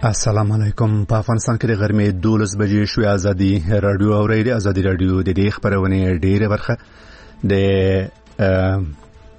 السلام علیکم. په افغانستان کې د غرمې 12 بجې شوې. ازادي رادیو اورېدي. ازادي رادیو د دې خبرونه ډېره برخه د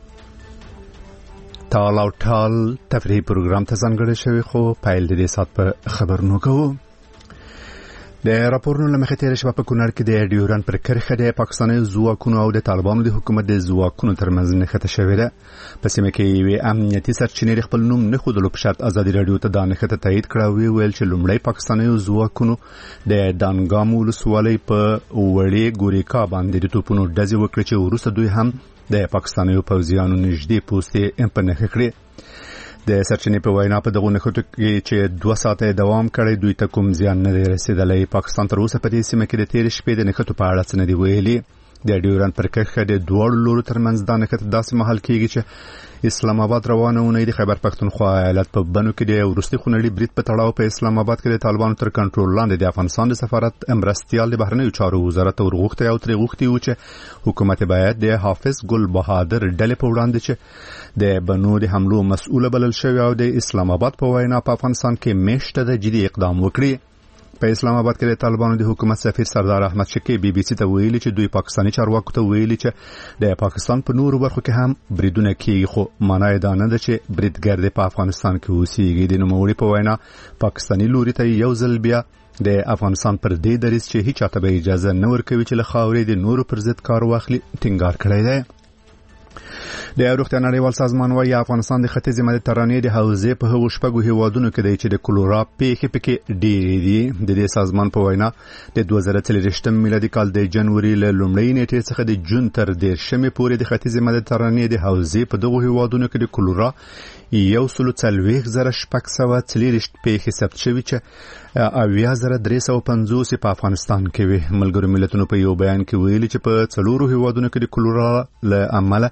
تال او ټال تفریحي پروګرام ته ځانګړی شوی، خو پایل د دې سات په خبرونو کوو. د راپورونو لمخې تیر شپه په کونړ کې د ډیورن پر کرښه د پاکستاني ځواکونو او د طالبانو د حکومت د ځواکونو ترمنځ نښته شوې ده. په سیمه کې یوې امنیتي سرچینې خپل نوم نه ښودلو په شرط ازادي رادیو ته دا نښته تایید کړه او ویل چې لومړی پاکستاني ځواکونو د دانګام ولسوالۍ په وړې ګوریکا باندې د توپونو ډزې وکړې چې وروسته دوی هم د پاکستاني پوځیانو نږدې پوستې په نښه کړې. د سرچینې په وینا په دغه نښتو کې چې 2 ساعته دوام کړی، دوی ته کوم زیان نه دی رسیدلی. پاکستان تر اوسه په دې سیمه کې د تیر شپې د نښتو په اړه څه نه دی ویلي. د ډیورن پر کرښه د دواړو لورو ترمنځ دا نښته داسې مهال کېږي چې اسلام آباد روانه اونۍ د خیبر پښتونخوا ایالت په بنو کې د وروستي خونړي برید په تړاو په اسلام آباد کې د طالبانو تر کنټرول لاندې د افغانستان د سفارت مرستیال د بهرنیو چارو وزارت ورغوښتي او ترې غوښتي و چې حکومت باید د حافظ ګل بهادر ډلې په وړاندې چې د بنو د حملو مسؤل بلل شوی او د اسلام آباد په وینا په افغانستان کې میشته د جدي اقدام وکړي. په اسلام آباد کې د طالبانو د حکومت سفیر سردار احمد شکیب بي بي سي ته ویلي چې دوی پاکستاني چارواکو ته ویلي چې د پاکستان په نورو برخو کې هم بریدونه کیږي، خو معنی دا نه ده چې بریدګر په افغانستان کې اوسېږي. د نوموړي په وینا پاکستاني لوري ته یو ځل بیا د افغانستان پر دې دریځ چې هیڅ چاته به اجازه نه ورکوي چې له خاورې د نورو پر ضد کار واخلي ټینګار کړی دی. د روغتیا نړیوال سازمان وايي افغانستان د ختیځې مدیترانې د حوزې په هغو شپږو هیوادونو کې دی چې د کولرا پیښې پکې ډېرې دي. د دې سازمان په وینا د 2023 میلادي کال د جنوري له لومړۍ نیټې څخه د جون تر 13 پورې د ختیځې مدیترانې د حوزې په دغو هیوادونو کې د کولرا 140,640 پیښې ثبت شوي چې 8,350 په افغانستان کې وي. ملګرو ملتونو په یو بیان کې ویلي چې په 4 هیوادونو کې د کولرا له امله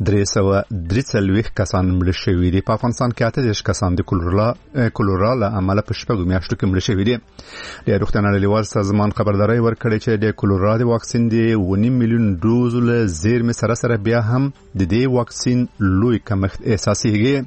343 کسان مړه شوي دي. په افغانستان کې 38 کسان د کولرا له امله په 6 میاشتو کې مړه شوي دي. د روغتیا نړیوال سازمان خبرداري ورکړې چې د کولرا د واکسین د 1.5 میلیون ډوز له زیرمې سره بیا هم د دې واکسین لوی کمښت احساسېږي.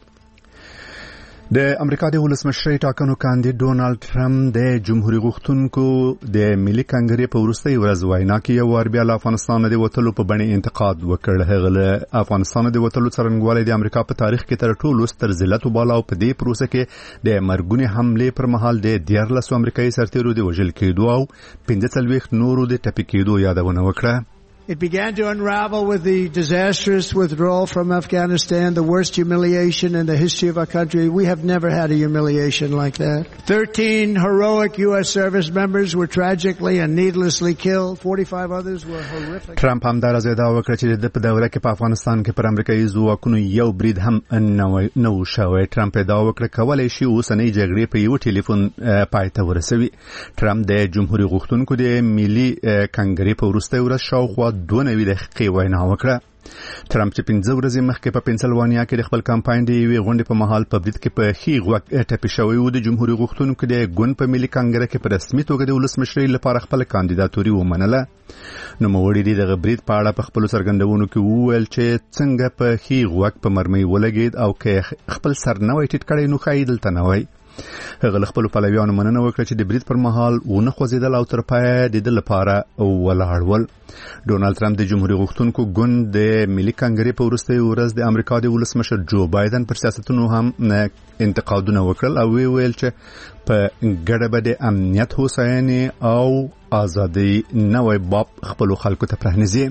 د امریکا د ولسمشر ټاکنو کاندید ډونالد ټرمپ د جمهوریت غوښتونکو د ملي کنګرې په وروستۍ ورځ وینا کې یو وار بیا له افغانستان د وټلو په بڼه انتقاد وکړ. هغه له افغانستان د وټلو څرنګوالی د امریکا په تاریخ کې تر ټولو ستر ذلت وباله او په دې پروسه کې د مرګونې حملې پر مهال د 14 امریکایي سرتیرو د وژل کېدو او 45 نورو د ټپي کېدو یادونه وکړه. It began to unravel with the disastrous withdrawal from Afghanistan, the worst humiliation in the history of our country. We have never had a humiliation like that. 13 heroic U.S. service members were tragically and needlessly killed. 45 others were horrific. Trump هم دا زیاده وکړه چې د په دوره کې په افغانستان کې پر امریکایي ځواکونو یو برید هم نه و شوی. ټرمپ دا وکړه کولای شي اوسنۍ جګړې په یو ټلیفون پای ته ورسوي. ټرمپ د جمهوریت غوښتونکو د ملي کنګرې په وروستۍ ورځ شاوخوا 2 دقیقې وینا وکړه. ټرمپ چې 15 ورځې مخکې په پنسلوانیا کې د خپل کمپاین د یوې غونډې په مهال په برید کې په ښي غوږ ټپي شوی و. د جمهوریت غوښتونکو د ګوند په ملي کنګره کې په رسمي توګه د ولسمشرۍ لپاره خپل کاندیداتوري ومنله. نوموړي د برید په اړه په خپل څرګندونو کې وویل چې څنګه په ښي غوږ په مرمۍ ولګید او که خپل سر نه وای ټیټ کړی نو ښایي دلته نه وای. هغه له خپل پلویانو مننه وکړه چې د برید پر مهال ونه خوځېدل او تر پایه د دې لپاره ولاړ ول. ډونالد ټرمپ د جمهوریت غوښتونکو ګوند د ملي کنګرې په وروستۍ ورځ د امریکا د ولسمشر جو بایدن پر سیاستونو هم انتقادونه وکړل او ویل چې په ګډه به د امنیت، هوساینې او ازادۍ نوی باب خپل خلکو ته پرانیزي.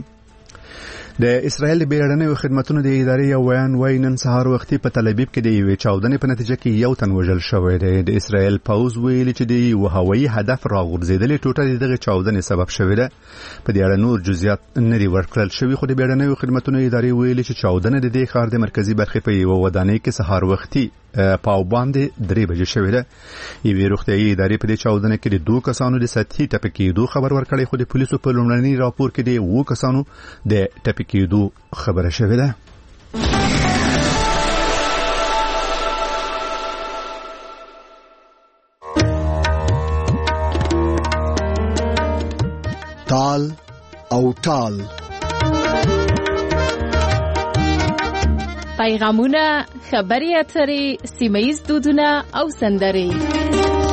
د اسرائیل د بیړنیو خدماتو د ادارې یو بیان وايي نن سهار وختي په تل ابیب کې د یوې چاودنې په نتیجه کې یو تن وژل شوی دی. د اسرائیل پوځ ویلي چې د یو هوایي هدف راغورځېدلې ټوټه دغه چاودنې سبب شوې ده. په دې اړه نور جزئیات نه دي ورکړل شوي، خو د بیړنیو خدماتو ادارې ویلي چې چاودنه د دې ښار د مرکزي برخې په یو ودانۍ کې سهار وختي پاو باندې 3 بجې شوې ده. یوې روغتیايي ادارې په دې چاودنه کې د 2 کسانو د سطحي ټپي کېدو خبر ورکړی، خو د پولیسو په لومړني راپور کې د 2 کسانو د ټپي کېدو خبره شوې ده. تال او ټال پیغامونه، خبري اترې، سیمه‌ییز دودونه او سندرې.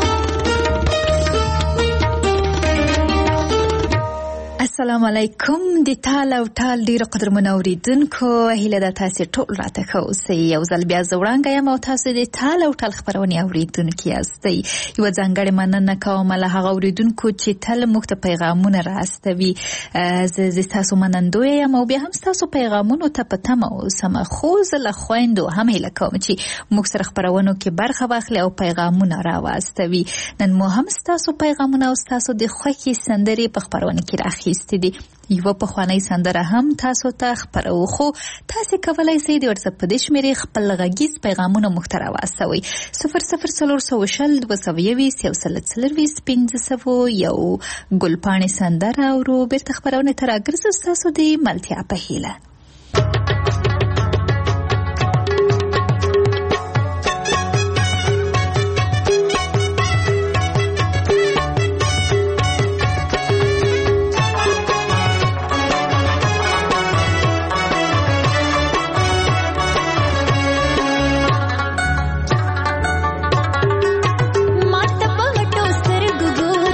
السلام علیکم د تال او ټال ډیرو قدرمنو اوریدونکو هیله ده تاسو ټول راته ښه اوسئ. یو ځل بیا زه وړاندې یم او تاسو د تال او ټال خپرونې اوریدونکي یاستئ. یوه ځانګړې مننه کوم له هغه اوریدونکو چې تل موږ ته پیغامونه راستوي. زه ستاسو منندویه یم او بیا هم ستاسو پیغامونو ته په تمه اوسم. خو زه له خویندو هم هیله کوم چې موږ سره خپرونو کې برخه واخلي او پیغامونه راواستوي. نن مو هم ستاسو پیغامونه او ستاسو د خوښې سندرې په خپرونه کې راخیستې دي. یوه پخوانۍ سندره هم تاسو ته خپرو، خو تاسو کولای شئ د واتساپ په دې شمیرې خپل غږیز پیغامونه موږ ته راواستوئ. 004020 220 یو ګلپاڼې سندره اورو بیرته خپرونه ته راګرځو ستاسو د ملتیا په هیله.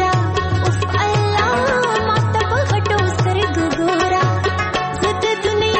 दुनिया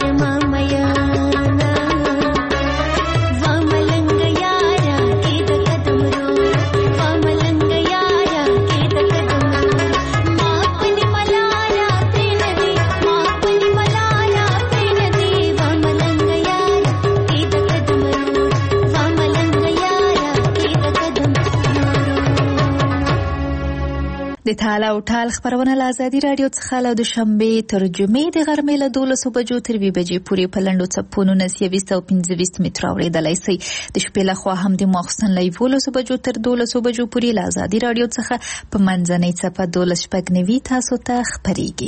د تال او ټال خبرونه له ازادي رادیو څخه له دوشنبه تر جمعې د غرمې له 12 بجو تر 2 بجې پورې په لنډو څپونو 925 متره اورېدلای شئ. د شپې لخوا هم د ماخستن له 11 بجو تر 12 بجو پورې له ازادي رادیو څخه په منځنۍ څپه 12 تاسو ته خبرېږي.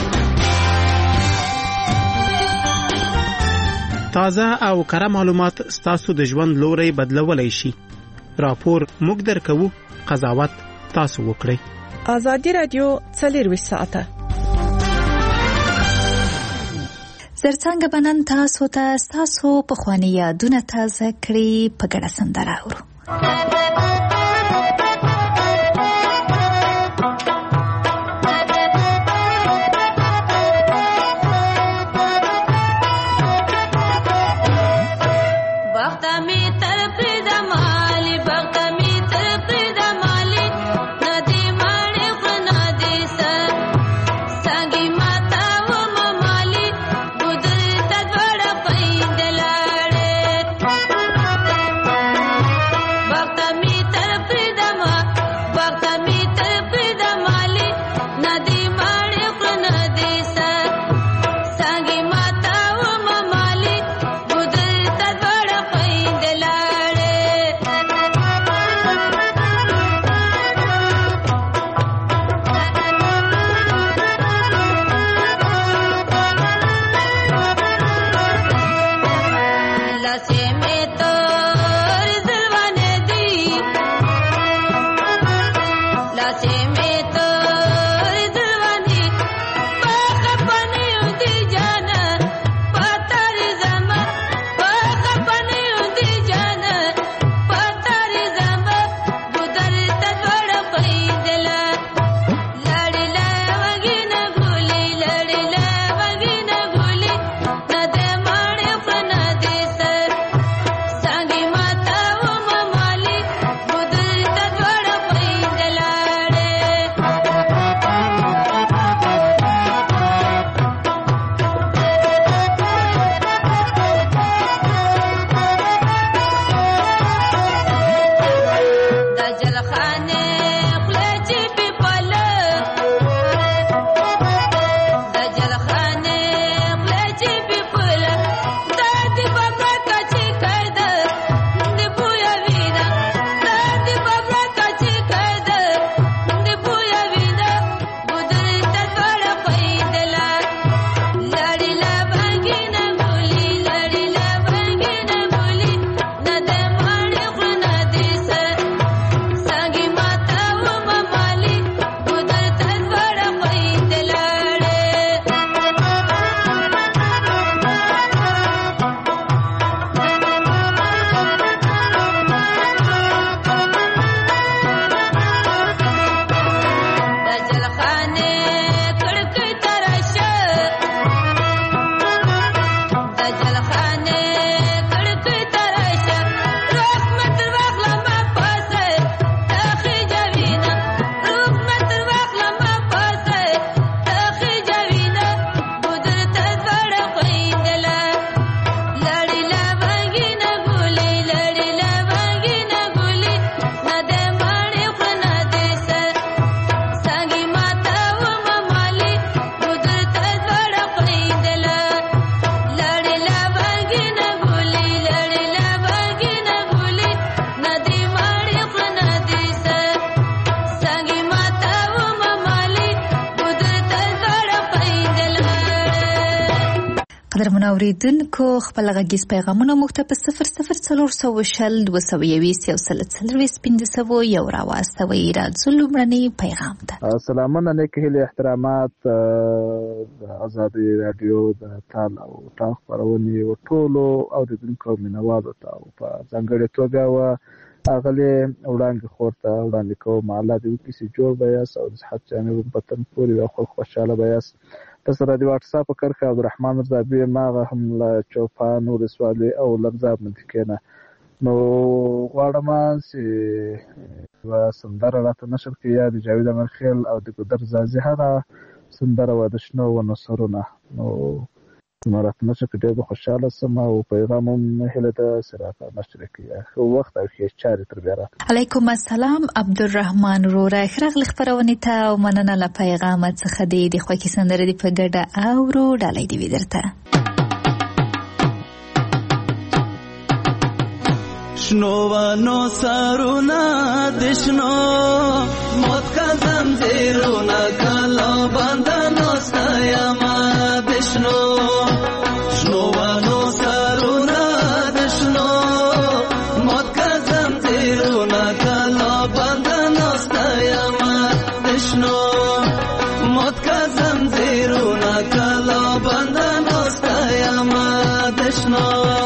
تازه او کره معلومات ستاسو د ژوند لوري بدلولای شي. راپور موږ درکوو، قضاوت تاسو وکړئ. آزادی رادیو 24 ساعته زرڅنګ بنن تاسو ته تاسو په خواني یادونه تازه کړی په ګډه سندره اورو. قدرمن اوریدونکو خپل غږیز پیغامونه مو ته په 00402021 یو راواستوي. راځو لومړنی پیغام ته. سلامونه نیک هیله احترامات آزادی رادیو د تال او ټال خبرونه ټولو اوریدونکو مینوالو ته په ځانګړې توګه اغلی وړاندې خورته وړاندې کوم الله دې کیسې جوړ بیاس او صحت جانب وطن پوری او خلک خوشاله بیاس. سره د واتس اپ کرخه عبدالرحمن رضابي ماغه هم له چوپان ولسوالۍ او لمزاب منطقې نه نو غواړم چې سندره راته نشر کړي یا د جاوید امرخیل او د ګودر زازي هغه سندره و د شنو ونو سرونه نو راته نشر کړي ډېر خوشحاله شم او پیغام هم هیله ده چې راته نشر کړي ښه وخت او ښې چارې تر بیا راته علیکم السلام عبدالرحمن وروره ښه راغلی خپرونې ته او مننه له پیغامه څخه دی د خوښې سندرې دې په ګډه اورو ډالۍ دې وي درته شنو ونو سرونه د شنو موت کا زنځیرونه کله بندانو ستایمه د شنو ونو سرونه د شنو موت کا زنځیرونه کله بندانو ستایمه د شنو موت کا زنځیرونه کله بندانو ستایمه د شنو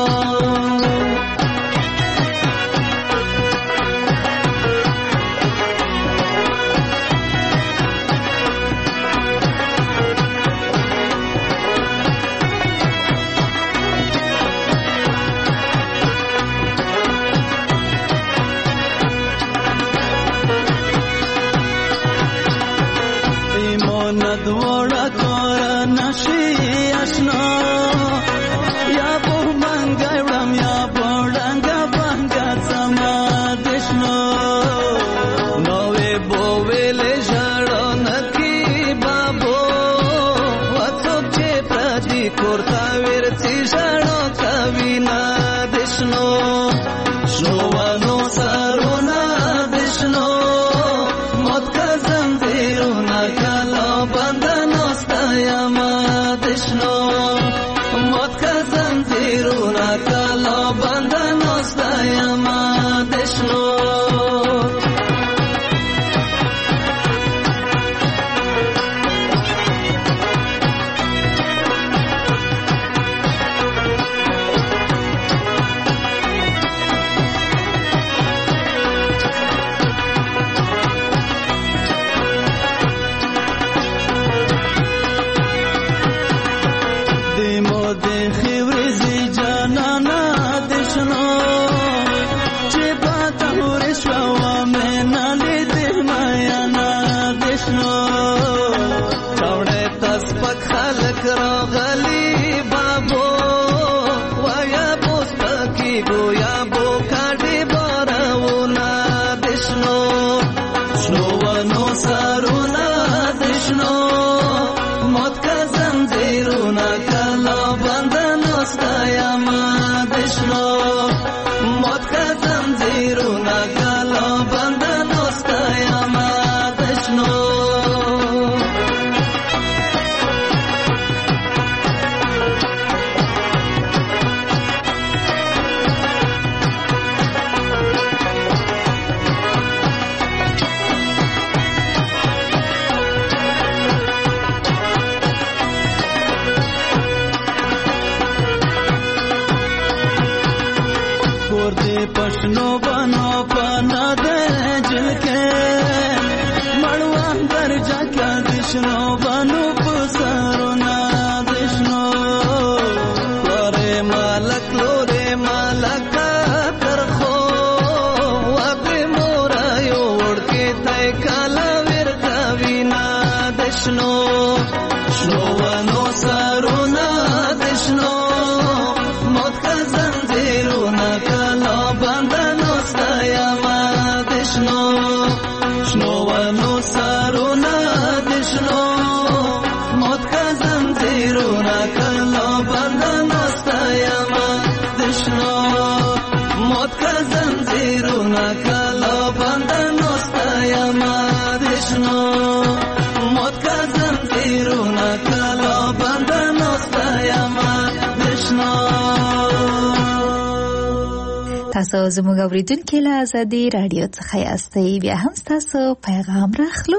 تاسو زموږ اوریدونکو له آزادي رادیو څخه یاستئ بیا هم تاسو پیغام راخلو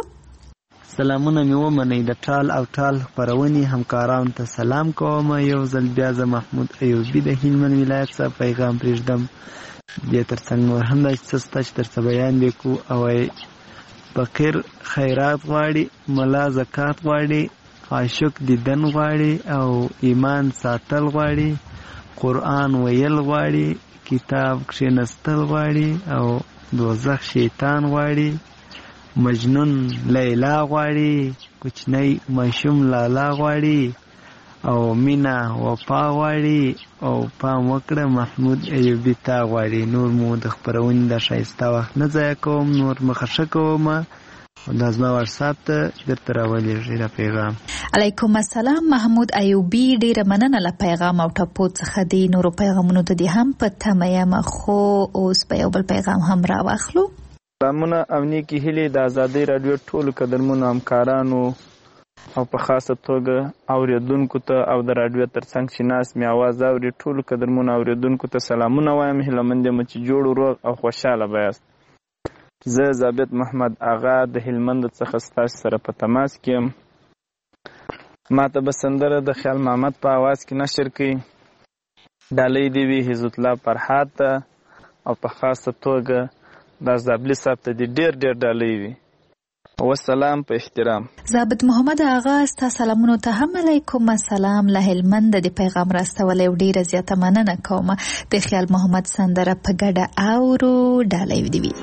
سلامونه مې ومنئ د ټال او ټال خپرونې همکارانو ته سلام کوم یو ځل بیا زه محمود ایوبي د هلمند ولایت څخه پیغام پرېږدم دې ترڅنګ نور هم دا څه شته چې درته بیان دې کړو او فقیر خیرات غواړي ملا زکات غواړي عاشق دیدن غواړي او ایمان ساتل غواړي، قرآن ویل غواړي، کتاب کښېنستل غواړي او دوزخ شیطان غواړي، مجنون لیلا غواړي، کوچنی ماشوم لالا غواړي او مینا وفا غواړي او پام وکړه محمود ایوبي تا غواړي. نور مو د خپرونې د ښایسته وخت نه ضایع کوم، نور مخه ښه کوم. دا زما واتساپ ته درته راولېږئ دا پیغام. علیکم السلام محمود ایوبي، ډیره مننه له پیغام او ټپو څخه. د نورو پیغامونو ته دې هم په تمه یم، خو اوس په یو بل پیغام هم راواخلو. سلامونه او نیکې هیلې د ازادۍ راډیو ټولو قدرمنو همکارانو او په خاصه توګه اوریدونکو ته او د راډیو ترڅنګ چې ناست مې اواز اوري ټولو قدرمنو اوریدونکو ته سلامونه وایم. هیله مند یم چې جوړ روغ او خوشحاله به یاست. زه ثابت محمد آغا د هلمند څخه ستاسو سره په تماس کې یم. ما ته به سندره د خیال محمد په آواز کې نشر کړي. ډالۍ دې وي عزت الله فرحات ته او په خاصه توګه د زابلي صاحب ته دې ډېر ډېر ډالۍ وي. والسلام په احترام. ضابط محمد آغا ستا سلامونو ته هم علیکم السلام. له هلمند د پیغام راستولی ډیره زیاته مننه کوم. د خیال محمد سندره په ګډه اورو، ډالۍ دې وي.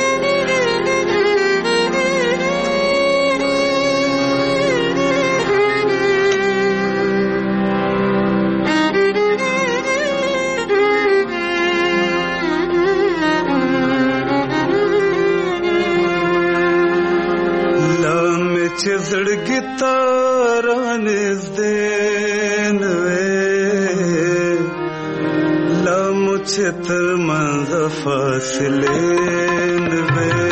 چې زړګي تارا نږدې نه وې، لا مو چې تر منځه فاصلې نه وې،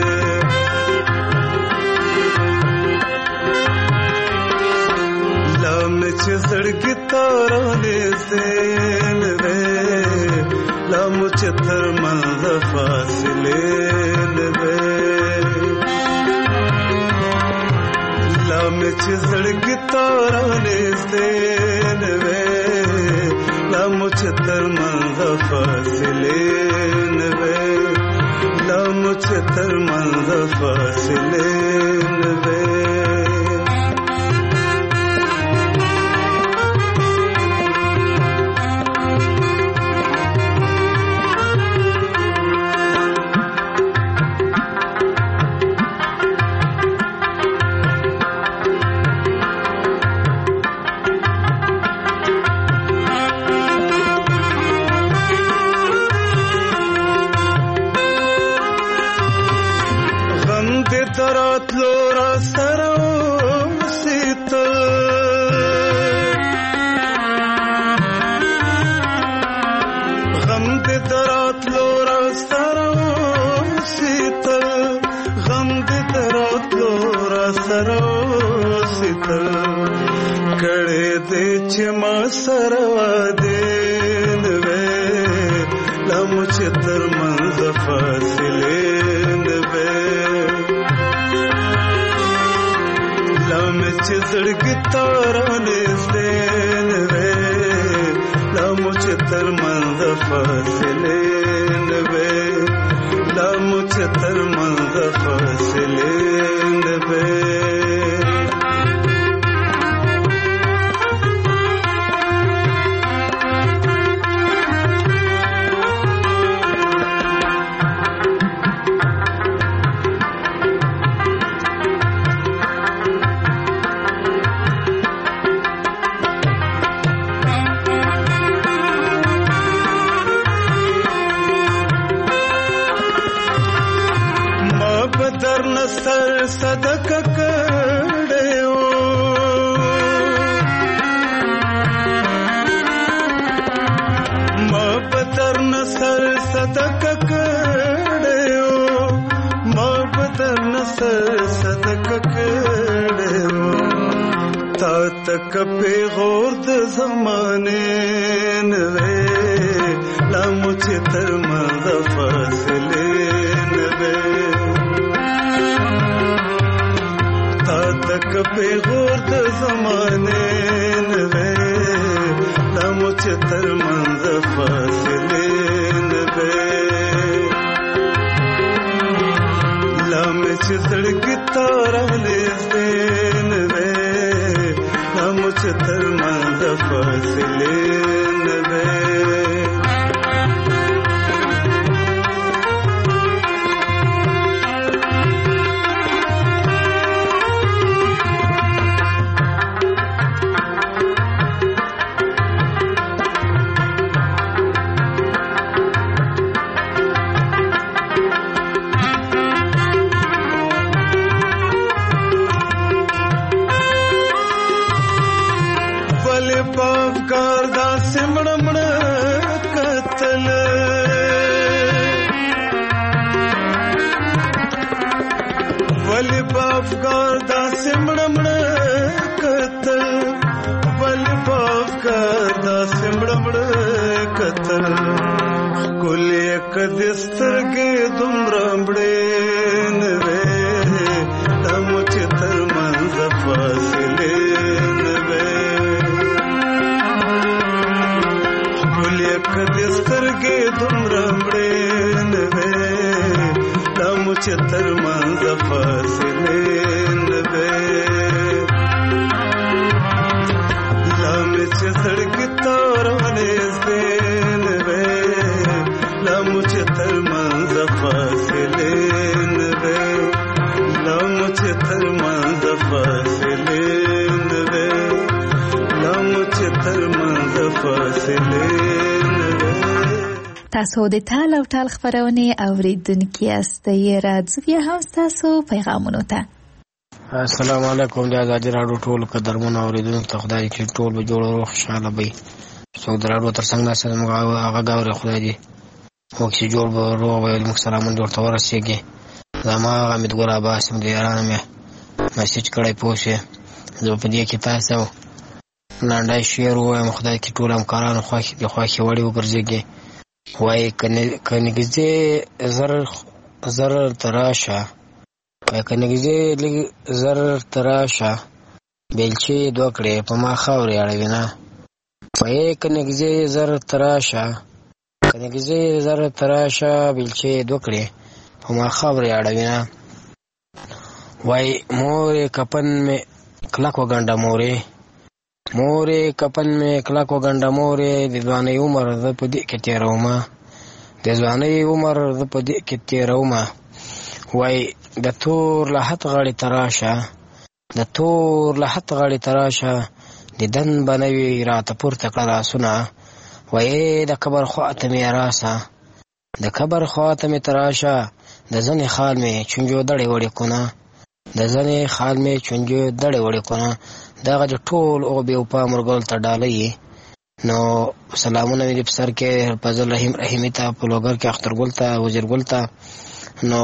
لا مې چې زړګي تارا نږدې نه وې، لا مو چې تر منځه فاصلې نه وې، لامه چې زړګي تارا نږدې نه وې، لامه چې تر منځه فاصلې نه وې، لامه چې تر منځه فاصلې نه وې. دراتلو را سره اوسېتل، غم دې دراتلو را سره اوسېتل، غم دې دراتلو را سره اوسېتل، کړې دې چې ما سره وعدې نه وې، لا مو چې تر منځه فاصلې نه وې، چې زړګي تارا نږدې نه وې، لا مو چې تر منځه فاصلې نه وې، لا مو چې تر منځه فاصلې نه وې. سر صدقه کړې و، ما په در نصر صدقه کړې و، ما په در نصر صدقه کړې و، تا تک پیغور د زمانې نه وې، لا مو چې تر منځه فاصلې نه وې، تک پیغور د زمانې نه وې، لا مو چې تر منځه فاصلې نه وې، لا مې چې زړګي تارا نږدې نه وې، فاصله نوي پافکار دا سمڑمڑ قتل ولی پافکار دا سمڑمڑ قتل ولی پافکار دا سمڑمڑ قتل کل یک دسترگی دمرمڑے نوے دمچ تر منز فاصلے دسترگی دمرمڑے نوے دمچ تر منز فاصلے نوے لامچ سڑکی توروانے سے نوے لامچ تر منز فاصلے نوے لامچ تر منز فاصلے نوے لامچ تر منز فاصلے تاسو د تال او ټال خبرونه اوریدونکي یاستئ. راځو بیا هم تاسو پیغامونو ته. السلام علیکم د آزادي راډیو ټول قدرمن اوریدونکو ته خدای دې ټول به جوړ او خوشاله وي. څو د راډیو تر څنګ ناست موږ هغه غوړي خدای دې موږ چې جوړ به روغ وي. موږ سلامونه ورته ورسېږي. زما حمید ګل عباس مې یارانه مې میسج کړی پوښي زه په دې کې تاسو لاندای شعر وایم. خدای دې ټول همکارانو خوښي وړي وګرځيږي. وای کنيګزي زر تراشه وای کنيګزي زر تراشه بیلچې دوکړې په ما خاورې اړوي نه. وای کنيګزي زر تراشه کنيګزي زر تراشه بیلچې دوکړې په ما خاورې اړوي نه. وای مورې کپن مې کلک وګنډه مورې کپن مې کلک وګنډه مورې د ځوانۍ عمر زه په دې کې تېرومه د ځوانۍ عمر زه په دې کې تېرومه. وای د تور لحد غاړې تراشه د تور لحد غاړې تراشه دیدن به نه وي راته پورته کړه لاسونه. وای د قبر خواته مې راسه د قبر خواته مې تراشه د ځنې خال مې چونجو دړې وړې کونه د ځنې خال مې چونجو دړې وړې کونه. دغه د ټول او بې وفا مرګل ته ډالۍ. نو سلامونه مې په سر کې فضل رحیم رحیمي ته په لوګر کې اخترګل ته وزیرګل ته نو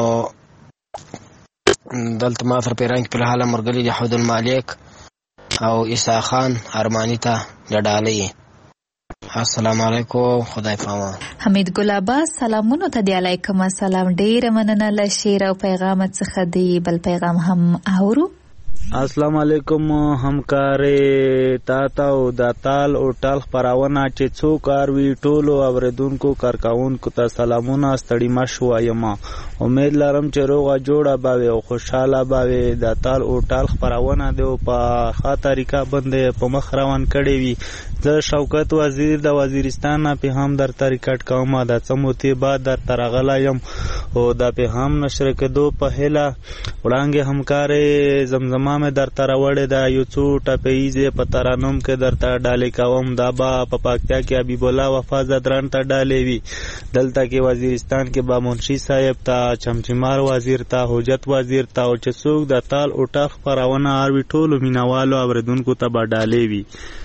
دلته ما تر پیران کې په حاله مرګلي د حود المالک او عیسی خان ارمانی ته ډالۍ. السلام علیکم خدای پامان. حمید ګل عباس سلامونه ته دی. علیکم السلام. ډیر مننه له شعر او پیغام څخه دی. بل پیغام هم اورو. السلام علیکم همکارې تاته او د تال او ټال خپرونه چې څو کار وی ټولو اوریدونکو کارکونکو ته سلامونه ستړي مشو یم. امید لرم چې روغه جوړه باوي او خوشاله باوي. د تال او ټال خپرونه دی په ښه طریقه باندې په مخ روان کړي وي. زه شوکت وزیر د وزیرستان نه پیغام در ریکارډ کوم. د څموتی بعد در ترغلا یم او د پیغام نشر کېدو په هله وړاندې همکارې زمزمه مې در تراوړې ده. یو څو ټپیزې په ترانوم کې درته ډالې کوم. دا به په پاکتیا کې حبیب الله وفا زدران ته ډالې وي. دلته کې وزیرستان کې با منشي صاحب ته چمچمار وزیر ته حجت وزیر ته او چې څوک د تال او ټال خپرونه اروي ټولو مینوالو اوریدونکو ته به ډالې وي.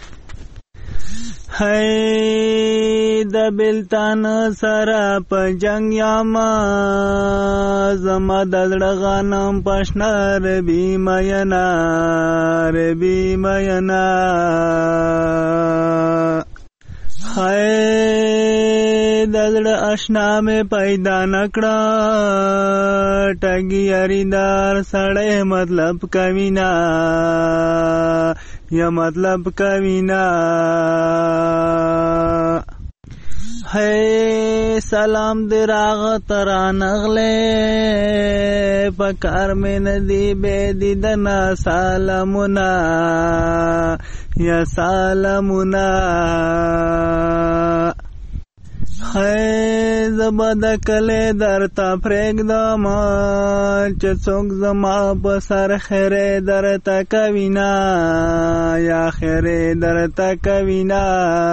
هی د بلتان سره په جنگ یاما زما د زړه غنم پښنا ربي مینا هی د زړه آشنا مې پیدا نکړه ټګي یاریدار سړی مطلب کوینا یا مطلب کوینا. ہے سلام دی راغ ترانغلے پکار میں ندی بے دیدنا سالمنا یا سلامونه خی زبد کلی در تا پرېږدم چې څوک زما په سر خیرې در تا کوینا یا خیرې در تا کوینا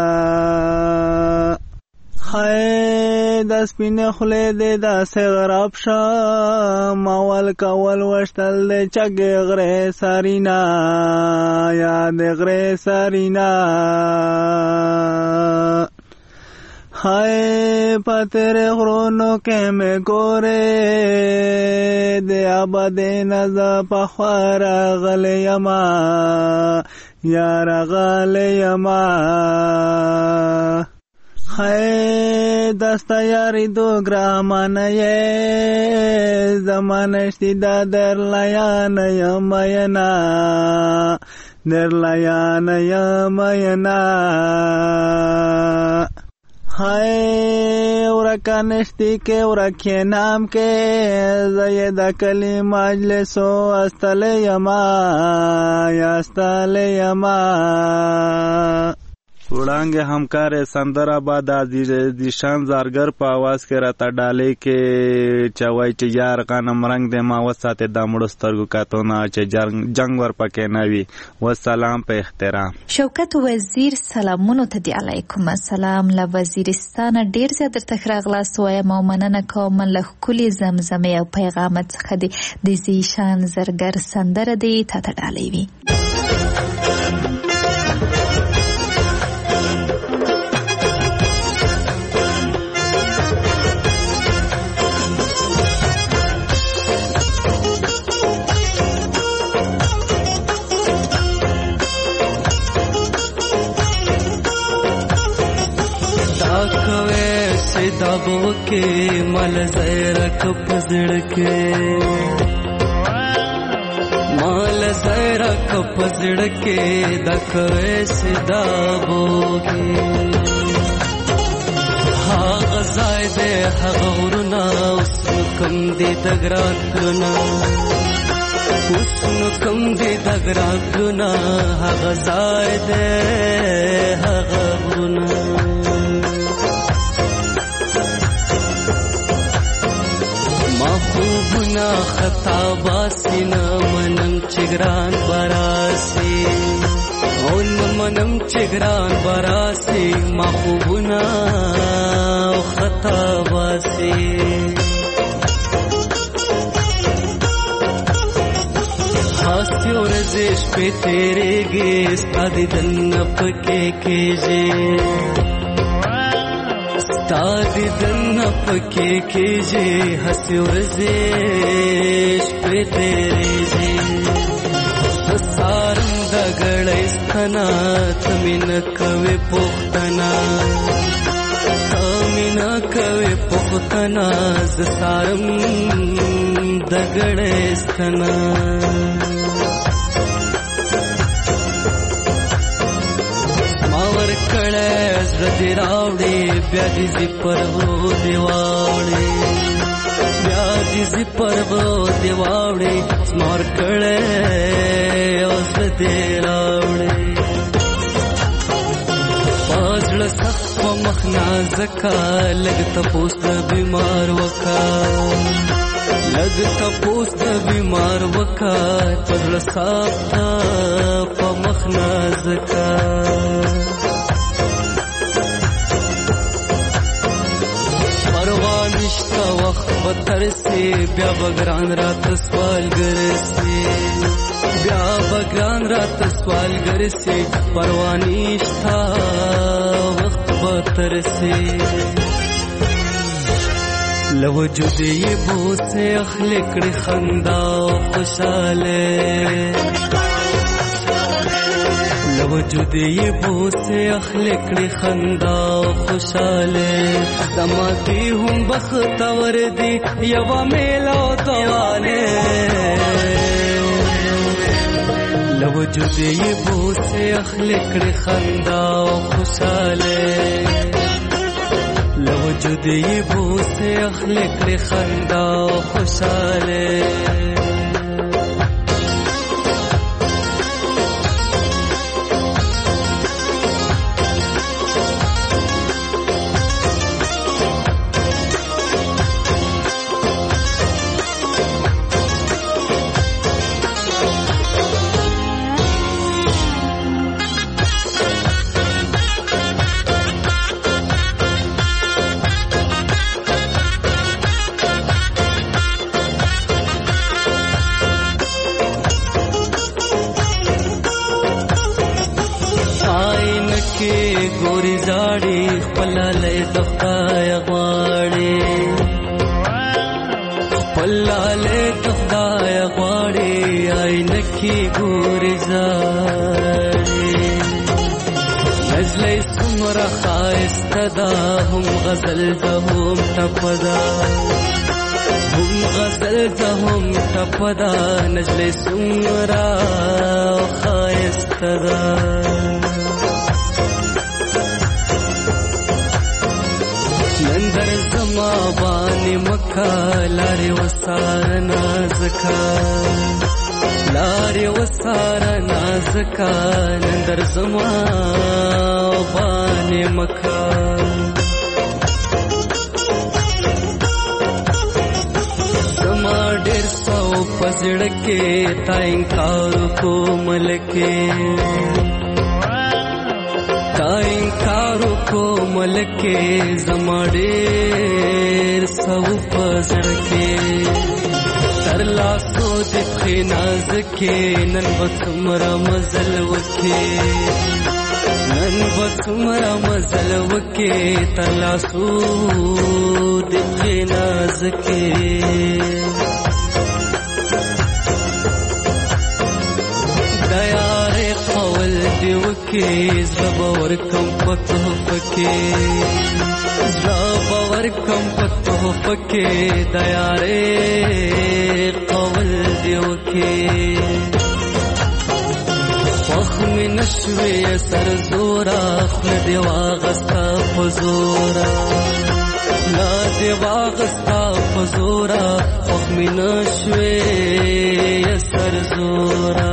خی د سپینې خولې دې داسې غراب شم اول کول وشتل د چګې غرې سارینا یا د غرې سارینا خی په تیرې غرونو کې مې ګورې د ابدې نه زه پخوا راغلی یما یا راغلی یما خی دستا یاری دو ګرامانه یې زمانشتی دا در لیانه یم ینا در لیانه یم ینا خی ورکا نشتی کے ورکی نام کے زید کلی مجلسو استل یما یا استل یما وړانګې همکار سندر آباد دیشان زارګر په आवाज کې راته ډالې کې چوي چې یار غنم رنگ دې ما وساته د مړو سترګو کاتونه چې جنگ ور پکې نه وي والسلام په احترام. شوکت وزیر سلامونو ته دی علیکم السلام له وزیرستان ډیر زیات درته راغلاست وایم او مننه کوم له کلی زمزمه او پیغام څخه د دیشان زارګر سندر دی ته ډالې وی. दबो के मल ज़ैरक पजड़ के मल ज़ैरक पजड़ के दखवे से दबो के हा गज़ाय दे हा गौरना उसनु कम दे दगरागना उसनु कम दे दगरागना हा गज़ाय दे हा गौरना महबूबना खता बासिना मनम चिगरान बरासी ओन मनम चिगरान बरासी महबूबना खता बासी हास्ति और रज़िश पे तेरे गेस आदि दन्नप के केजे तादी दन्नप के कीजे हंसी और ज़ेश पे तेरे जे सारम दगड़ इस्तना तमिन कवे पुख्तना तमिन कवे पुख्तना सारम दगड़ इस्तना कड़े रदी रावड़े ब्याजी जिपर वो दिवावड़े ब्याजी जिपर वो दिवावड़े स्मार कड़े उस दे रावड़े पाजड़ सख्त मखना जका लगता पोस्ट बीमार वका लगता पोस्ट बीमार वका पाजड़ सख्त मखना जका परवानिश्ता वक्त बतर से ब्या बगरान रात सवाल गर से ब्या बगरान रात सवाल गर से परवानिश्ता वक्त बतर से लवजुद ये बो से अखलकड़ खंदा खुशाले लवजुद ये बो से अखलकड़ खंदा खुशाले समाती हूँ बख्तवर दी यवा मेला दवाने लवजुद ये बो से अखलकड़ खंदा खुशाले लवजुद ये बो से अखलकड़ खंदा खुशाले غواړي خپل لاله د خدای غواړي خپل لاله د خدای غواړي عینه کې ګوري زاري نجلې څومره ښایسته ده هم غزل ده هم ټپه ده هم غزل ده هم ټپه ده نجلې څومره ښایسته ده نندر زما باندې مکه لارې وساره نازکه لارې وساره نازکه نندر زما باندې مکه زما ډېر سو په زړه کې تا انکار کو ملکې تا انکار کو ملکې زما ډېر سو په زړه کې تر لاسو د پښې ناز کې نن به څومره مزل وکې نن به څومره مزل وکې تر لاسو د پښې ناز کې کې زړه ورکم په تحفه کې زړه ورکم په تحفه کې د یارې قول دی وکې خوښ مې نشوې سر زورا خوله دې واغسته په زورا لا دې واغسته په زورا خوښ مې نشوې سر زورا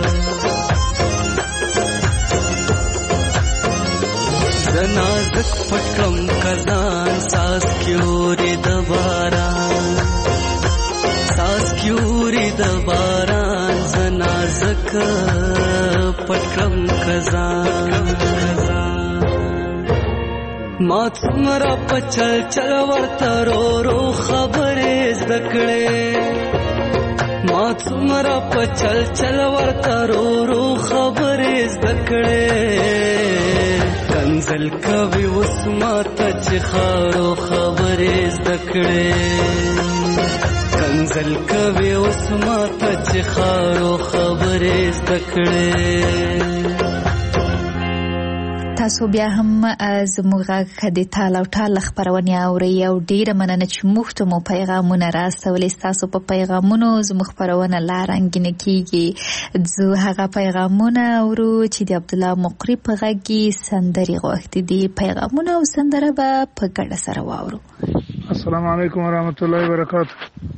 نازک پټکم کزان ساس کیوري د باران ساس کیوري د باران زنازک پټکم کزان ما څومره پچل چل ورته رو رو خبرې زدکړې ما څومره پچل چل ورته رو رو خبرې زدکړې کنزل کوي اوس ماته چې خارو خبرې زده کړې کنزل کوي اوس ماته چې خارو خبرې زده کړې تاسو بیا هم زموږ غږ د تال او ټال خبرونه اورئ او ډیره مننه چې موږ ته مو پیغامونه راستولې تاسو په پیغامونو زموږ خبرونه لا رنګینه کیږي زه هغه پیغامونه اورو چې د عبد الله مقری په غږ سندري غوښتي دي پیغامونه او سندره به په ګډه سره واورو السلام علیکم ورحمت الله وبرکاته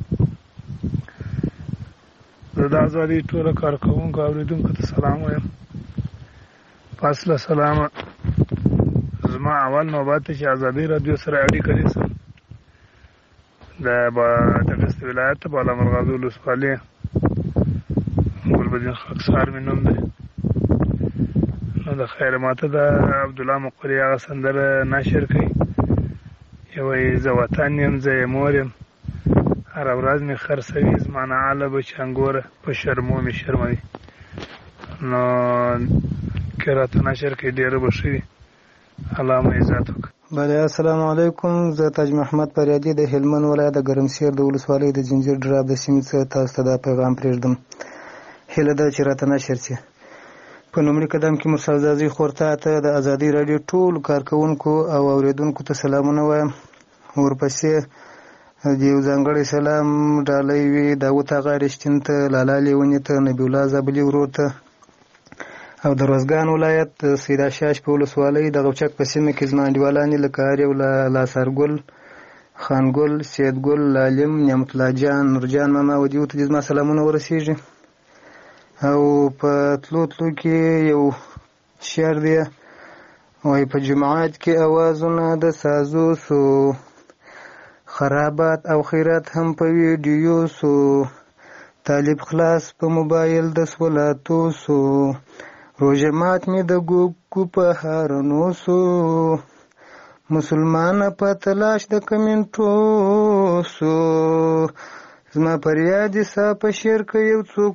د آزادي ټول کارکونکو اوریدونکو ته سلام وایم فاصله سلام زما اول نوبت چې آزادي رادیو سره اړیکه نیسم د دغست ولایت بالا مرغازو لسوالی ګلبدین خاکسار مې نوم دی نو د خیر ماته د عبد الله مقری هغه سندره نشر کړي یو زه وطن یم زه یې مور یم هر ورځ مې خرڅوي زما نه اله به چنګوره په شرمو مې شرموي نو که راته نشر کې ډېره به ښه وي الله مو عزت وکړي بله السلام علیکم زه تاج محمد پریادي د هلمند ولایت د ګرمسیر د ولسوالۍ د جنجیر ډراب د سیمې څخه تاسو ته دا پیغام پرېږدم هیله ده چې راته نشر شي په لومړي قدم کې مرسلزازي خورته ته د ازادي راډیو ټول کارکونکو او اوریدونکو ته سلامونه وایم ورپسې د یو ځانګړی سلام ډالۍ وي داود اغا رښتین ته لالا لیوني ته نبی الله زابلي ورور ته او د روزګان ولایت سیدا شاش په ولسوالۍ د غوچک په سیمه کې زما انډیوالانې لکه اریو لاسارګل خانګل سیدګل لالم نعمت الله جان نورجان ماما ودیو ته زما سلامونه ورسیږي او په تلو کې یو شعر دی وای په جماعت کې اوازونه د سازو سو خرابات او خیرات هم په ویډیو سو طالب خلاص په موبایل د سولاتو سو روزه مات می د ګوګو په هارنو سو مسلمان په تلاش د کمنټو سو زما پریاد سا په شیر کې یو څوک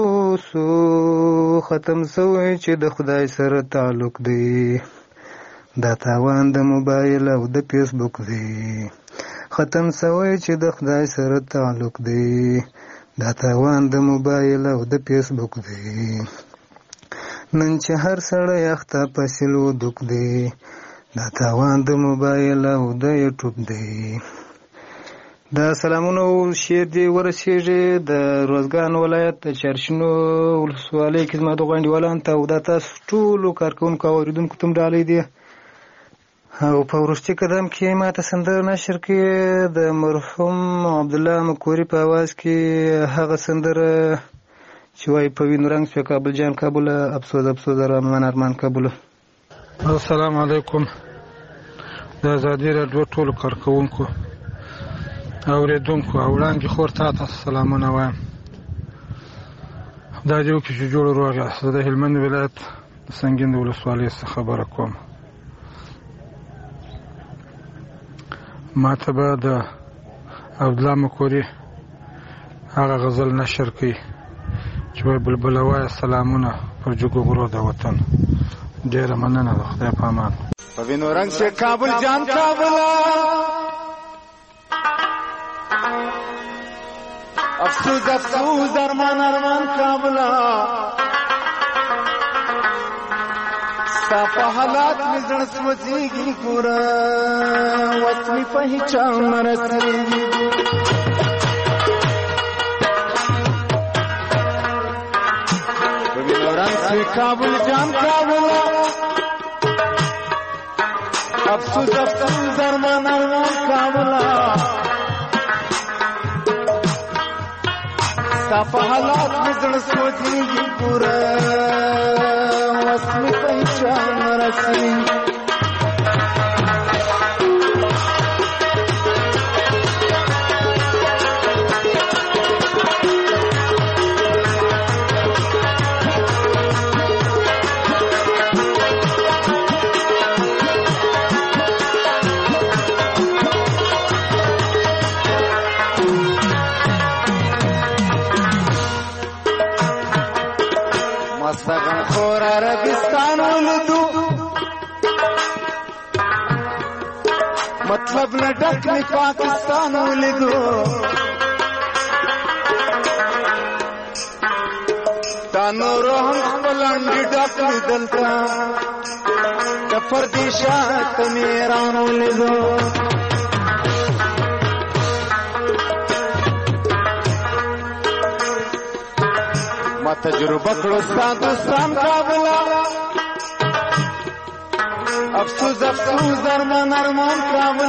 پوسو ختم سوی چې د خدای سره تعلق دی دا تاوان د موبایل او د فیسبوک دی ختم سوی چې د خدای سره تعلق دی دا تاوان د موبایل او د فیسبوک دی نن چې هر سړی اخته په سلو دوک دی دا تاوان د موبایل او د یوټیوب دی دا سلامونه شیر دی ورسیږي د روزګان ولایت د چرشنو ولسوالۍ کې زما د غونډیوالان ته او دا تاسو ټولو کارکوونکو او اوریدونکو ته ډالۍ دی او په وروستي قدم کې ماته سندره نشر کې د مرحوم عبدالله مکوري په आवाज کې هغه سندره چې وایي په وینو رنګ شو کابل جان کابل افسوس افسوس ارمان کابل. السلام علیکم د ازادي راډیو ټولو کارکوونکو اوریدونکو او وړاندې خور تاسو سلامونه وایم. دا یو کې چې جوړ روغ یاست د هلمند ولایت د سنگین ولسوالۍ څخه خبره کوم. ماته به د عبدالله مکوري هغه غزل نشر کړي چې وایي بلبله وایه سلامونه پر جګو غرو د وطن. ډېره مننه د خدای په امان. په وینو رنګ شي کابل جان کابل افسوس افسوس ارمان کابل ستا په حالات مې زړه سوځېږي ګوره وس مې په هیچا نه رسېږي په وینو رنګ شي کابل جان کابل افسوس افسوس ارمان کابل ستا په حالات مې زړه سوځېږي ګوره وس مې په هیچا نه رسېږي مستغن خور عربستان ولدو مطلب نه ډک می پاکستان ولدو تا نور هم خپل انډي ډک می دلتا د پردیشات میران ولدو ما تجربه کړو ستا دوستان کابل افسوس افسوس ارمان کابل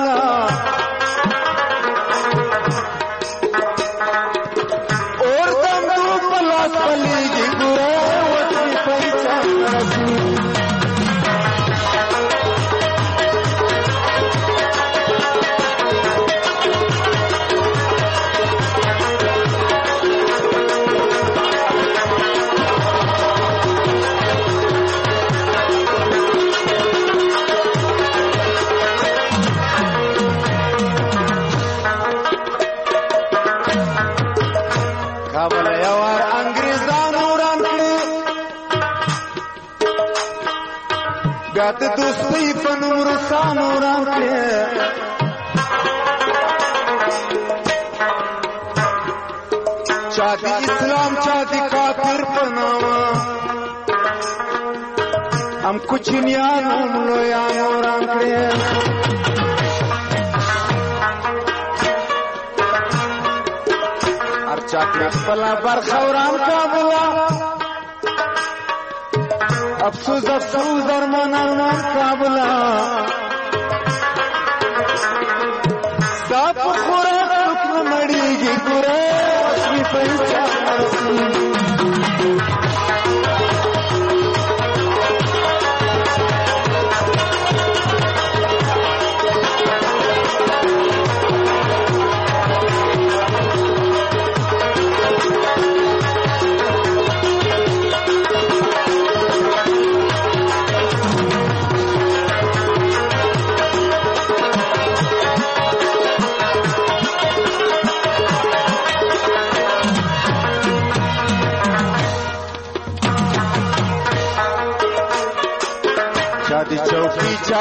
اور دمو پلاس پلیږي ګوره وڅې پیچا رسېږي بیا د دوستۍ په نوم روسانو راکړې چا د اسلام چا د کافر په نامه هم کوچنیانو هم لویانو راکړې هر چا کړې خپله برخه وران کابل افسوس افسوس ارمان کابل ستا په خوراک څوک نه مړېږي ګوره اوس مې په هیچا نه رسېږي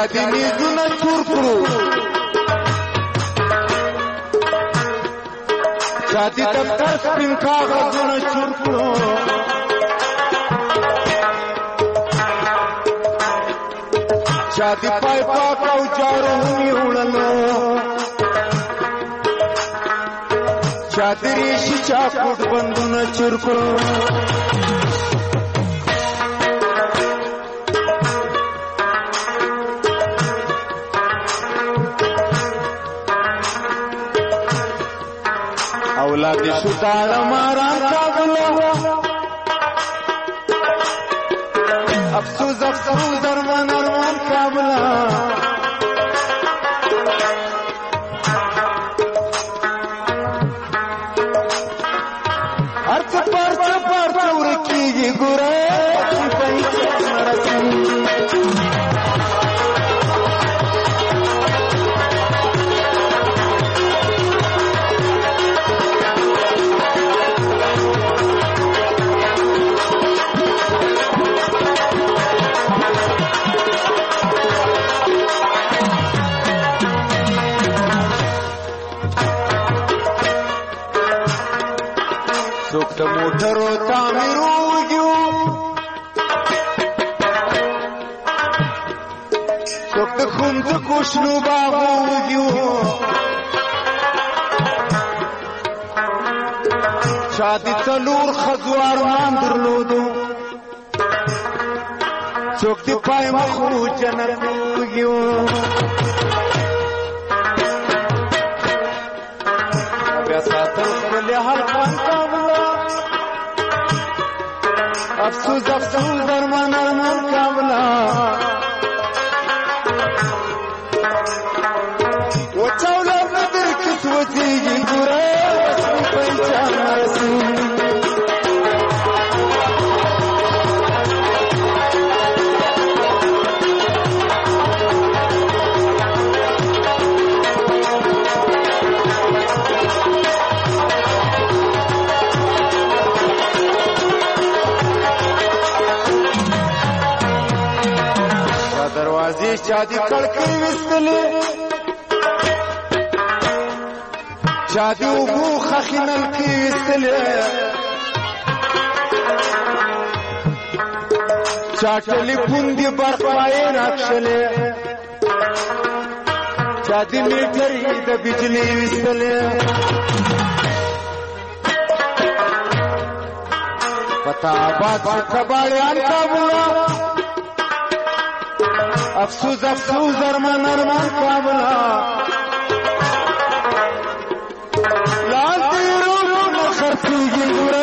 دې میزونه چور کړو چا دې دفتر سپین کاغذونه چور کړو چا دې پای پاک او جارو هم وړلو چا دې ریشي چاپوټ بندونه چور کړو اولاد شو داړه ماران کابلا افسوس افسوس ارمان ارمان کابلا ارچ پر ورکیږي ګوره د موټرو تعمیروږو څوک د ښوونځکو شنو باغوږو چا د څلور ښځو ارمان درلودو څوک د پای مخو جنت وږو بیا ساتل خپل حلقان کابلا افسوس افسوس ارمان ارمان کابلا وچاولا بدر کس وچیږي ګوره پنچان رسي دروازې چا دي کړکۍ وستلې چا دي اوبو خښې نلکې وستلې چا ټلیفون دي برقایې راکښلې چا دي میټرې د بجلي وستلې پتا آباد چې کباړیان کابلا افسوس افسوس ارمان ارمان کابلا لال تیرو خرڅیږي ګوره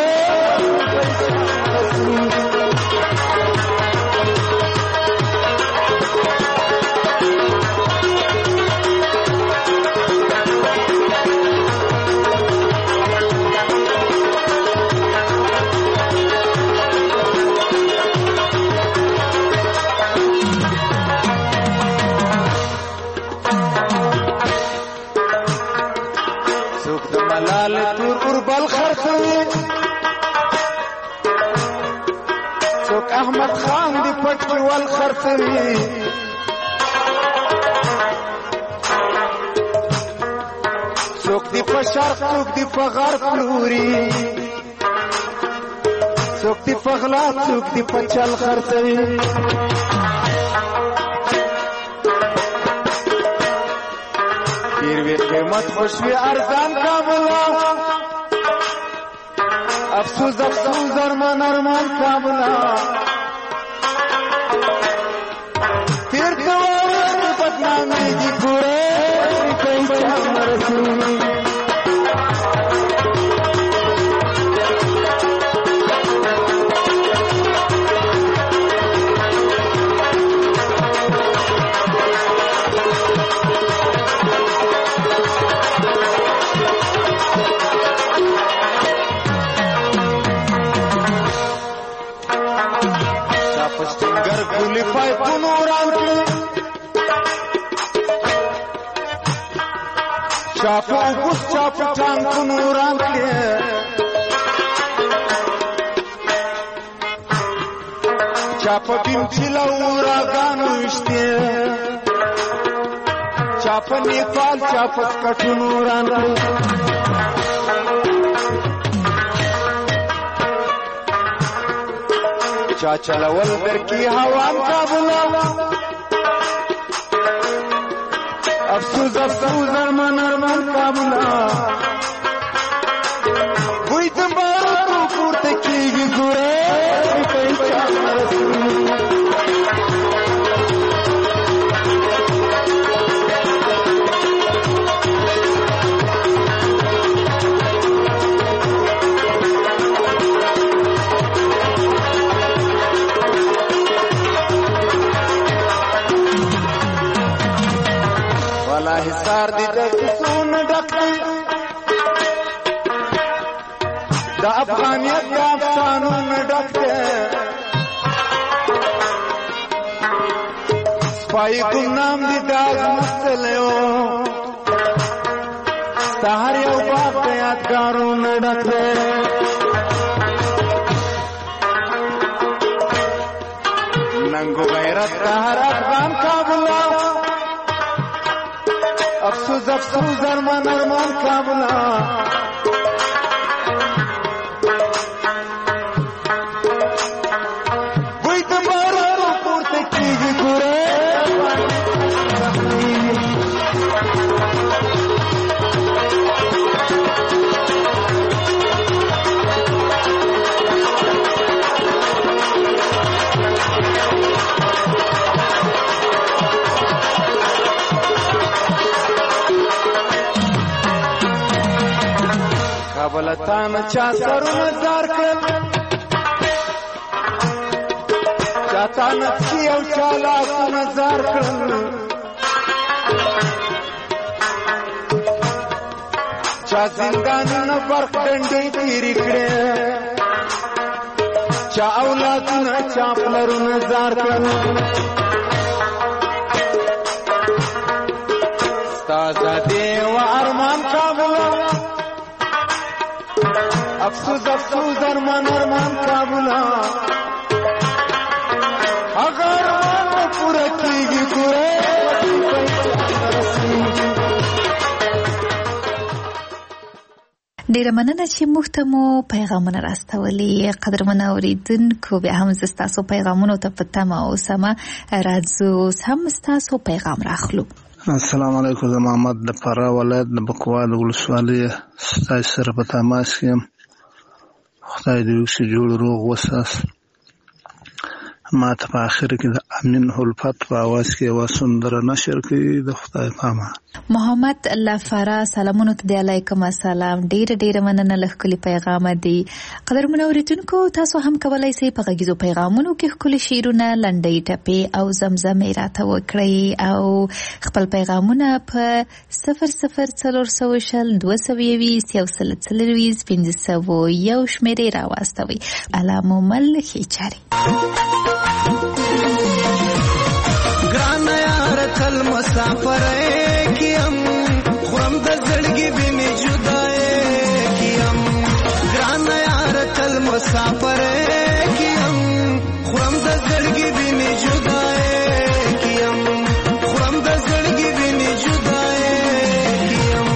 ملال تور اوربل خرڅوي څوک احمد خان دی پټکی ول خرڅوي څوک دی په شرق څوک دی په غرب پلوري څوک دی په غلا څوک دی په چل خرڅوي ډېر قیمت خوشوي ارزان کابلا افسوس افسوس ارمان ارمان کابلا تیر کوار بدنامي دي ګوره پنچان رسي پای پنوران کې چاپو ګس چاپو ټان پنوران کې چاپو بیم چلا وراګانو شته چاپ نیپال چاپ کټونو ران چا چلول درکی هوام کابلا افسوس افسوس ارمان ارمان کابلا وای دمبارو پورته کیږي ګوره حصار دی د کسون ډک د افغانیت د افسانون ډک سپای ګمنام دی د مسلو سحر یو باغ د یادګارون ډک ننګو غیرت د هر افغان کابلا افسوس افسوس ارمان ارمان کابلا وای دمبارو پورته کیږي ګوره کابلتان چا سرونه زار کړل چاته نفسي او چا لاسونه زار کړل چا زندانونه برق ډنډې تېرې کړې چا اولادونه چا پلرونه زار کړل ستا ازادي و ارمان کابلا افسوس افسوس ارمان ارمان کابلا اگر ارمان پورا کیږي ګوره ډیره مننه چې موږ ته مو پیغامونه راستولي. قدرمن اوریدونکو بیا هم تاسو پیغامونو ته په تمه اوسم. راځو هم تاسو پیغام راخلو. السلام علیکم. زه محمد د فراه ولایت د بکوال ولسوالۍ ستاسو سره په تماس یم. خدای دې وکړي جوړ روغ وساس. ما ته په اخر کې د امین الفت په आवाज کې یو سندره نشر کړي د خدای پامه. محمد لفرا سلامونه ته دی. علیکم السلام. ډیر مننه له خپل پیغام دی. قدرمن اوریدونکو تاسو هم کولای شئ په غږیزو پیغامونو کې خپل شعرونه لنډۍ ټپې او زمزمې راته وکړئ او خپل پیغامونه په 00422 شمیرې راواستوي. علامه مل خیچاري. ګران یار کل مسافر کیم خرم د زړګي بینه جدای کیم ګران یار کل مسافر کیم خرم د زړګي بینه جدای کیم خرم د زړګي بینه جدای کیم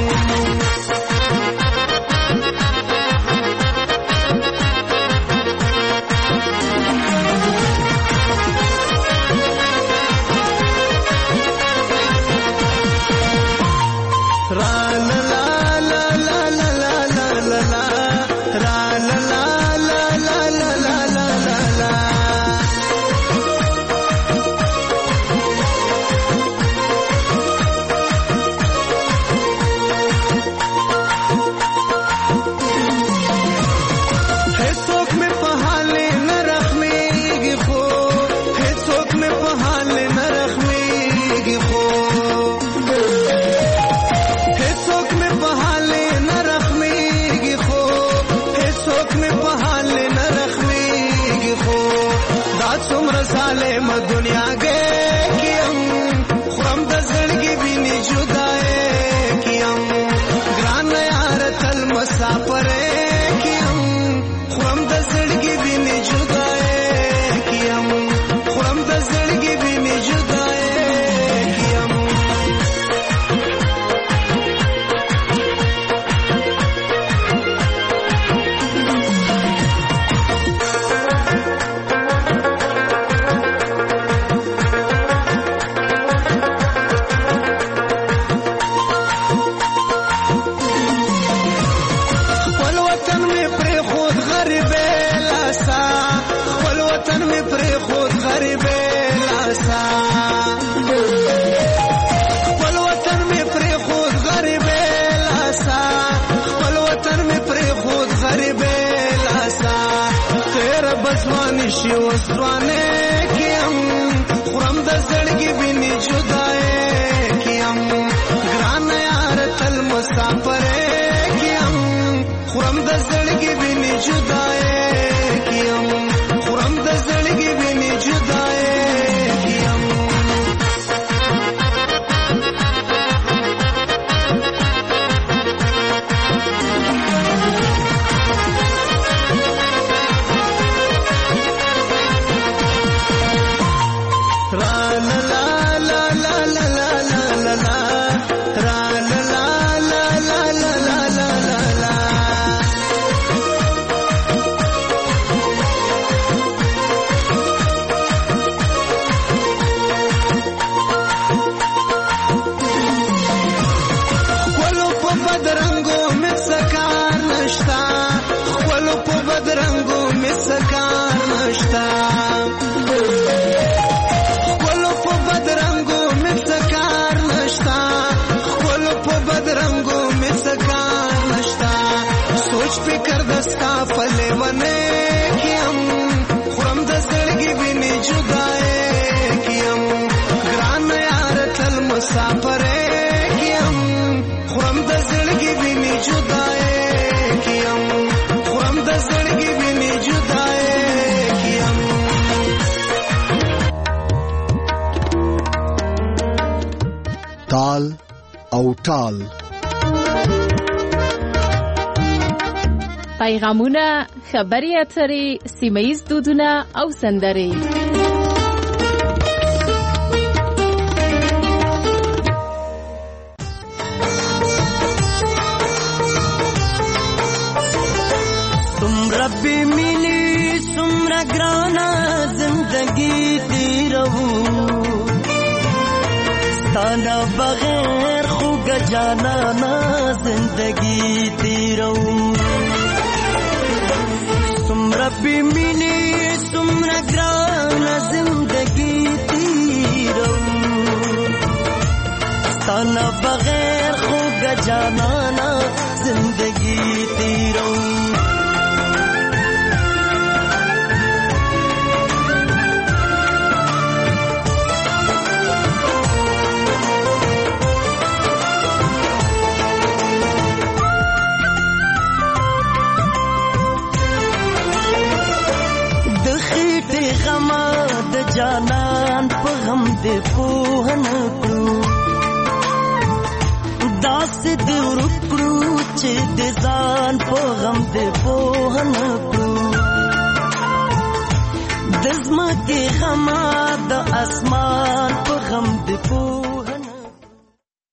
جدای کیم خورم د زړګي ویني جدای کیم فکر دستا پلے ونے کیم خورم د زړګي ویني جدای کیم ګران یار تل مسافر کیم خورم د زړګي ویني جدای کیم خورم د زړګي ویني جدای کیم تال او ټال پیغامونه، خبري اترې، سیمه‌ییز دودونه او سندرې. څومره بې مینې څومره ګرانه زندګي تېروو ستا نه بغیر خوږه جانانه زندګي تېروو سمرا بی مینی سمرا گرانا زندگی تیرو ستانا بغیر خوگا جانانا زندگی تیرو جانان په غم دې پوه نه کړو داسې دې ورکړو چې د ځان په غم دې پوه نه کړو د ځمکې غم د اسمان په غم دې پوه